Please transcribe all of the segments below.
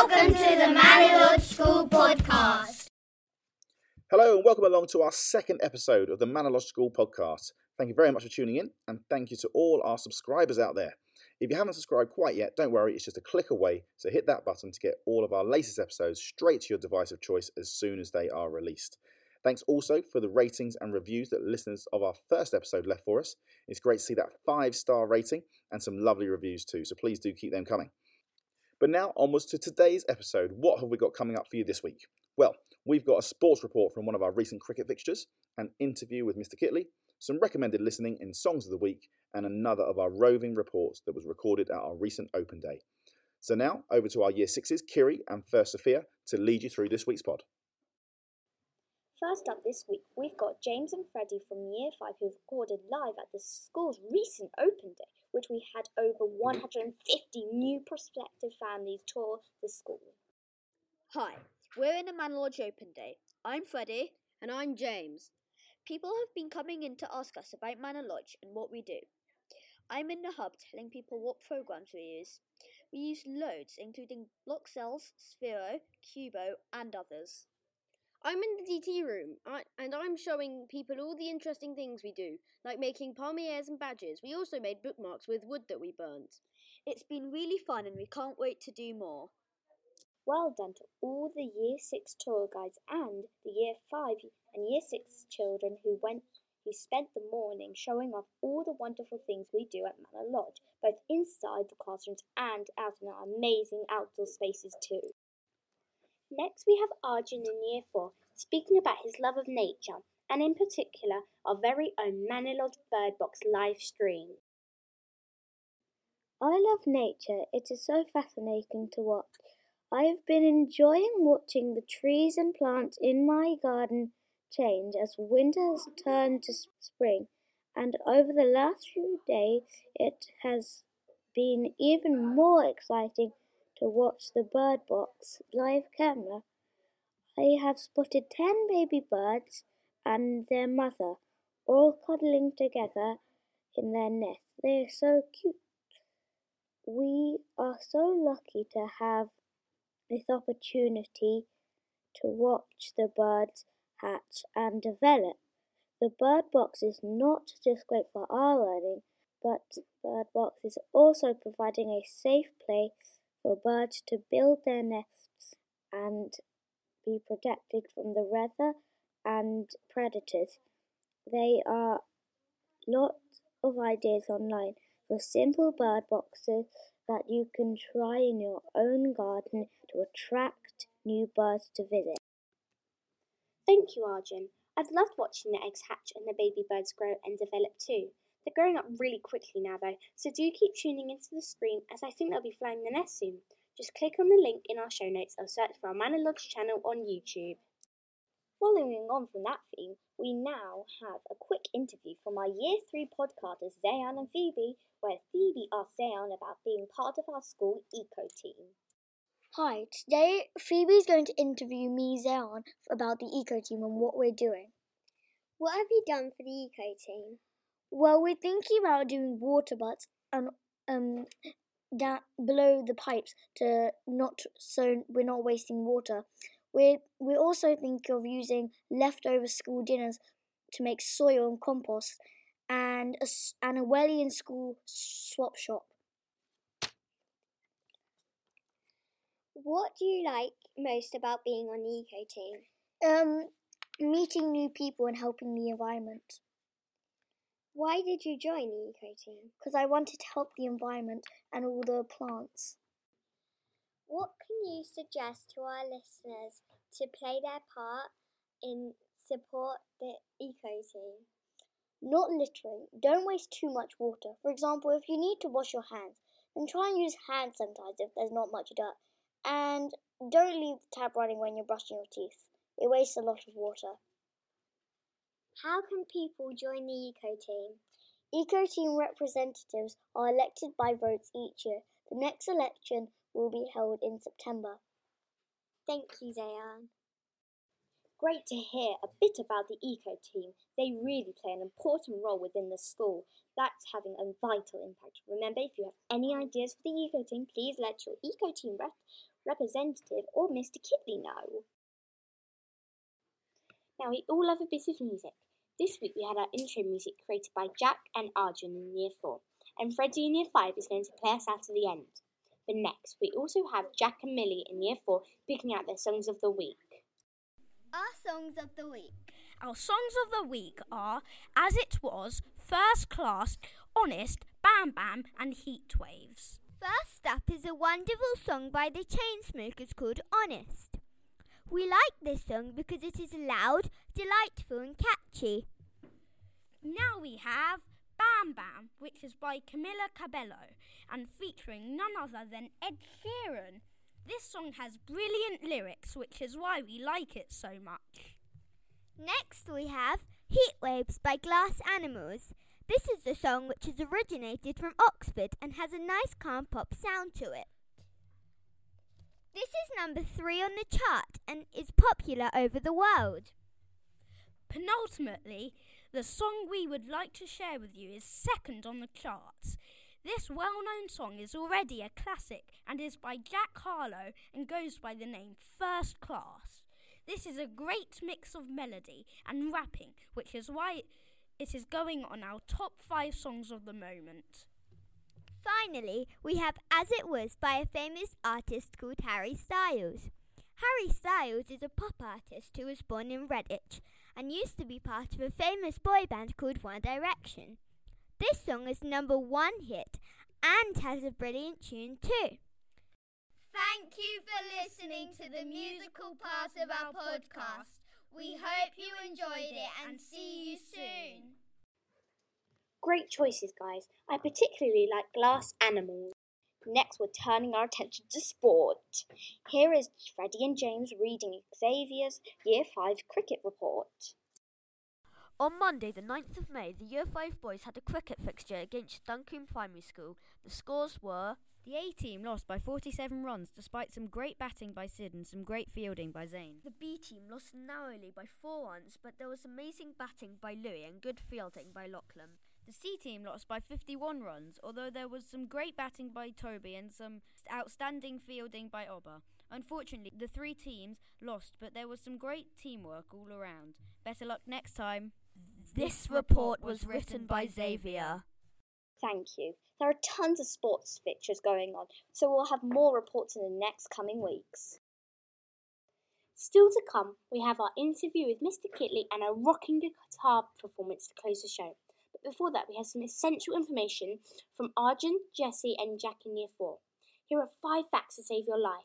Welcome to the Manor Lodge School Podcast. Hello and welcome along to our second episode of the Manor Lodge School Podcast. Thank you very much for tuning in, and thank you to all our subscribers out there. If you haven't subscribed quite yet, don't worry, it's just a click away, so hit that button to get all of our latest episodes straight to your device of choice as soon as they are released. Thanks also for the ratings and reviews that listeners of our first episode left for us. It's great to see that 5-star rating and some lovely reviews too, so please do keep them coming. But now onwards to today's episode. What have we got coming up for you this week? Well, we've got a sports report from one of our recent cricket fixtures, an interview with Mr. Kitley, some recommended listening in Songs of the Week, and another of our roving reports that was recorded at our recent Open Day. So now, over to our Year 6s, Kiri and First Sophia, to lead you through this week's pod. First up this week, we've got James and Freddie from Year 5 who've recorded live at the school's recent Open Day, which we had over 150 new prospective families tour the school. Hi, we're in a Manor Lodge Open Day. I'm Freddie. And I'm James. People have been coming in to ask us about Manor Lodge and what we do. I'm in the hub telling people what programs we use. We use loads, including Bloxels, Sphero, Cubo, and others. I'm in the DT room, and I'm showing people all the interesting things we do, like making palmiers and badges. We also made bookmarks with wood that we burnt. It's been really fun and we can't wait to do more. Well done to all the Year 6 tour guides and the Year 5 and Year 6 children who spent the morning showing off all the wonderful things we do at Manor Lodge, both inside the classrooms and out in our amazing outdoor spaces too. Next we have Arjun in Year 4 speaking about his love of nature and in particular our very own Manor Lodge Bird Box live stream. I love nature. It is so fascinating to watch. I have been enjoying watching the trees and plants in my garden change as winter has turned to spring, and over the last few days it has been even more exciting to watch the Bird Box live camera. I have spotted 10 baby birds and their mother all cuddling together in their nest. They are so cute. We are so lucky to have this opportunity to watch the birds hatch and develop. The Bird Box is not just great for our learning, but Bird Box is also providing a safe place for birds to build their nests and be protected from the weather and predators. There are lots of ideas online for simple bird boxes that you can try in your own garden to attract new birds to visit. Thank you, Arjun. I've loved watching the eggs hatch and the baby birds grow and develop too. They're growing up really quickly now though, so do keep tuning into the screen as I think they'll be flying the nest soon. Just click on the link in our show notes or search for our Manor Lodge channel on YouTube. Following on from that theme, we now have a quick interview from our Year 3 podcasters Zayan and Phoebe, where Phoebe asked Zayan about being part of our school eco team. Hi, today Phoebe's going to interview me, Zayan, about the eco team and what we're doing. What have you done for the eco team? Well, we're thinking about doing water butts and down below the pipes so we're not wasting water. We're also thinking of using leftover school dinners to make soil and compost, and a Wellian school swap shop. What do you like most about being on the eco team? Meeting new people and helping the environment. Why did you join the eco team? Because I wanted to help the environment and all the plants. What can you suggest to our listeners to play their part in support the eco team? Not littering. Don't waste too much water. For example, if you need to wash your hands, then try and use hand sanitizer if there's not much dirt. And don't leave the tap running when you're brushing your teeth. It wastes a lot of water. How can people join the eco team? Eco team representatives are elected by votes each year. The next election will be held in September. Thank you, Zayan. Great to hear a bit about the eco team. They really play an important role within the school. That's having a vital impact. Remember, if you have any ideas for the eco team, please let your eco team representative, or Mr. Kitley know? Now we all love a bit of music. This week we had our intro music created by Jack and Arjun in Year 4, and Freddie in Year 5 is going to play us out to the end. But next, we also have Jack and Millie in Year 4 picking out their songs of the week. Our songs of the week. Our songs of the week are As It Was, First Class, Honest, Bam Bam and Heat Waves. First up is a wonderful song by the Chainsmokers called Honest. We like this song because it is loud, delightful and catchy. Now we have Bam Bam, which is by Camila Cabello and featuring none other than Ed Sheeran. This song has brilliant lyrics, which is why we like it so much. Next we have Heat Waves by Glass Animals. This is the song which has originated from Oxford and has a nice calm pop sound to it. This is number 3 on the chart and is popular over the world. Penultimately, the song we would like to share with you is second on the charts. This well-known song is already a classic and is by Jack Harlow and goes by the name First Class. This is a great mix of melody and rapping, which is why it is going on our top 5 songs of the moment. Finally, we have As It Was by a famous artist called Harry Styles. Harry Styles is a pop artist who was born in Redditch and used to be part of a famous boy band called One Direction. This song is number 1 hit and has a brilliant tune too. Thank you for listening to the musical part of our podcast. We hope you enjoyed it and see you soon. Great choices, guys. I particularly like Glass Animals. Next, we're turning our attention to sport. Here is Freddie and James reading Xavier's Year 5 cricket report. On Monday, the 9th of May, the Year 5 boys had a cricket fixture against Duncombe Primary School. The scores were... The A team lost by 47 runs despite some great batting by Sid and some great fielding by Zane. The B team lost narrowly by 4 runs, but there was amazing batting by Louis and good fielding by Lachlan. The C team lost by 51 runs, although there was some great batting by Toby and some outstanding fielding by Oba. Unfortunately, the 3 teams lost, but there was some great teamwork all around. Better luck next time. This report was written by Xavier. Thank you. There are tons of sports fixtures going on, so we'll have more reports in the next coming weeks. Still to come, we have our interview with Mr. Kitley and a rocking guitar performance to close the show. But before that, we have some essential information from Arjun, Jesse and Jack in Year 4. Here are 5 facts to save your life.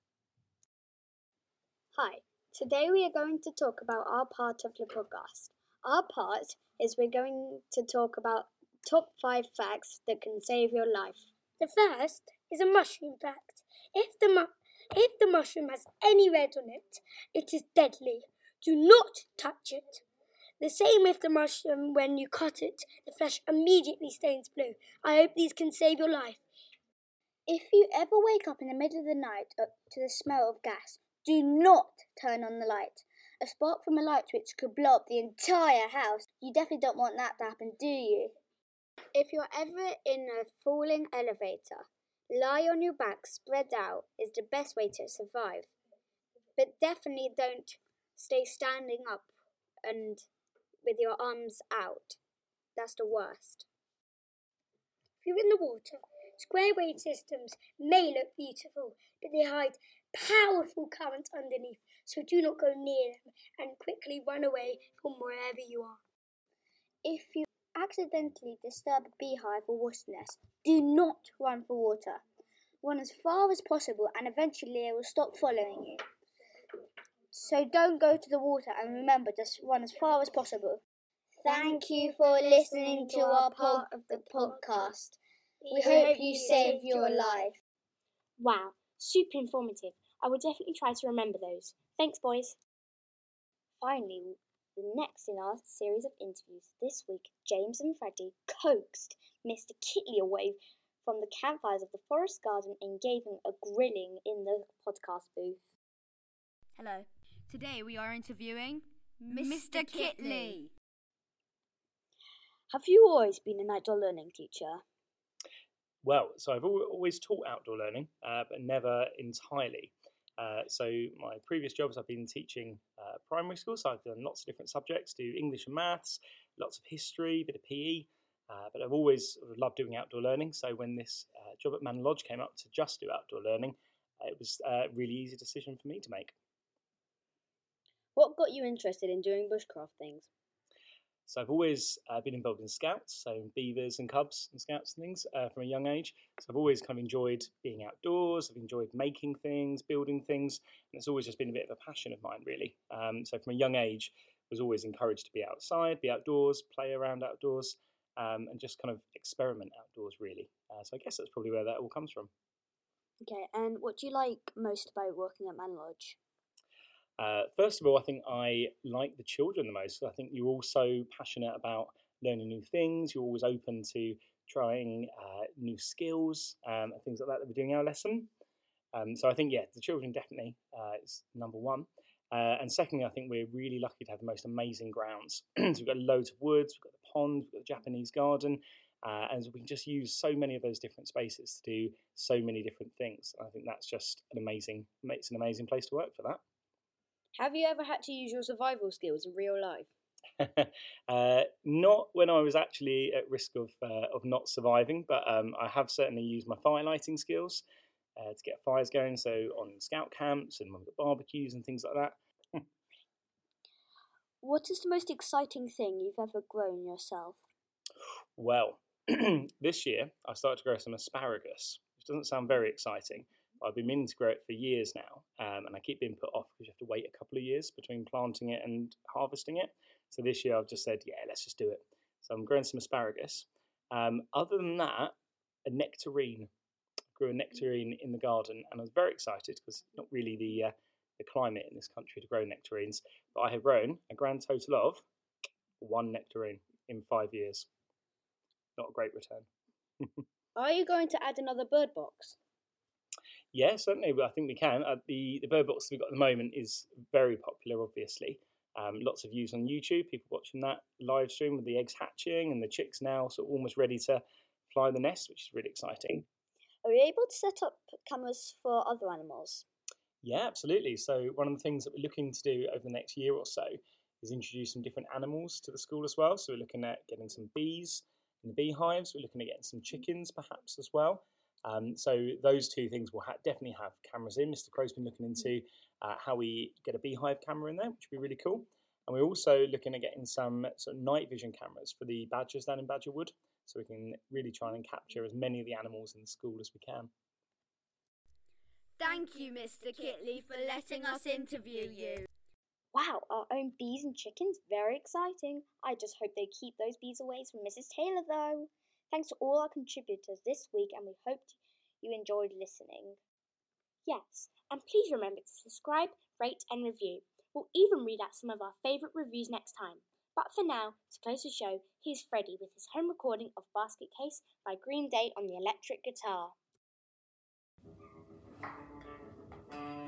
Hi, today we are going to talk about our part of the podcast. Our part is we're going to talk about top 5 facts that can save your life. The first is a mushroom fact. If the mushroom has any red on it, it is deadly. Do not touch it. The same with the mushroom. When you cut it, the flesh immediately stains blue. I hope these can save your life. If you ever wake up in the middle of the night to the smell of gas, do not turn on the light. A spark from a light switch could blow up the entire house. You definitely don't want that to happen, do you? If you're ever in a falling elevator, lie on your back spread out is the best way to survive. But definitely don't stay standing up and with your arms out. That's the worst. If you're in the water, square wave systems may look beautiful, but they hide powerful currents underneath, so do not go near them and quickly run away from wherever you are. If you accidentally disturb a beehive or wasp nest, do not run for water. Run as far as possible and eventually it will stop following you. So don't go to the water and remember, just run as far as possible. Thank you for listening to our part of the podcast. We hope you save your life. Wow, super informative. I will definitely try to remember those. Thanks, boys. Finally, the next in our series of interviews this week, James and Freddie coaxed Mr. Kitley away from the campfires of the forest garden and gave him a grilling in the podcast booth. Hello. Today we are interviewing Mr. Kitley. Have you always been an outdoor learning teacher? Well, so I've always taught outdoor learning, but never entirely. So my previous jobs, I've been teaching primary school, so I've done lots of different subjects, do English and maths, lots of history, a bit of PE, but I've always loved doing outdoor learning. So when this job at Manor Lodge came up to just do outdoor learning, it was a really easy decision for me to make. What got you interested in doing bushcraft things? So I've always been involved in scouts, so beavers and cubs and scouts and things from a young age. So I've always kind of enjoyed being outdoors. I've enjoyed making things, building things, and it's always just been a bit of a passion of mine, really. So from a young age, I was always encouraged to be outside, be outdoors, play around outdoors, and just kind of experiment outdoors, really. So I guess that's probably where that all comes from. Okay, and what do you like most about working at Manor Lodge? First of all, I think I like the children the most. I think you're also passionate about learning new things. You're always open to trying new skills and things like that we're doing in our lesson. So I think, the children definitely is number one. And secondly, I think we're really lucky to have the most amazing grounds. So we've got loads of woods, we've got the pond, we've got the Japanese garden, and we can just use so many of those different spaces to do so many different things. I think that's just it's an amazing place to work for that. Have you ever had to use your survival skills in real life? Not when I was actually at risk of not surviving, but I have certainly used my fire lighting skills to get fires going. So on scout camps and barbecues and things like that. What is the most exciting thing you've ever grown yourself? Well, this year I started to grow some asparagus, which doesn't sound very exciting. I've been meaning to grow it for years now, and I keep being put off because you have to wait a couple of years between planting it and harvesting it. So this year I've just said, let's just do it. So I'm growing some asparagus. Other than that, a nectarine. I grew a nectarine in the garden, and I was very excited because it's not really the climate in this country to grow nectarines. But I have grown a grand total of 1 nectarine in 5 years. Not a great return. Are you going to add another bird box? Yeah, certainly. I think we can. The bird box we've got at the moment is very popular, obviously. Lots of views on YouTube, people watching that live stream with the eggs hatching and the chicks now sort of almost ready to fly the nest, which is really exciting. Are you able to set up cameras for other animals? Yeah, absolutely. So one of the things that we're looking to do over the next year or so is introduce some different animals to the school as well. So we're looking at getting some bees in the beehives. We're looking at getting some chickens perhaps as well. So those two things will definitely have cameras in. Mr. Crow's been looking into how we get a beehive camera in there, which would be really cool. And we're also looking at getting some sort of night vision cameras for the badgers down in Badgerwood, so we can really try and capture as many of the animals in the school as we can. Thank you, Mr. Kitley, for letting us interview you. Wow, our own bees and chickens, very exciting. I just hope they keep those bees away from Mrs. Taylor though. Thanks to all our contributors this week, and we hope you enjoyed listening. Yes, and please remember to subscribe, rate and review. We'll even read out some of our favourite reviews next time. But for now, to close the show, here's Freddie with his home recording of Basket Case by Green Day on the electric guitar.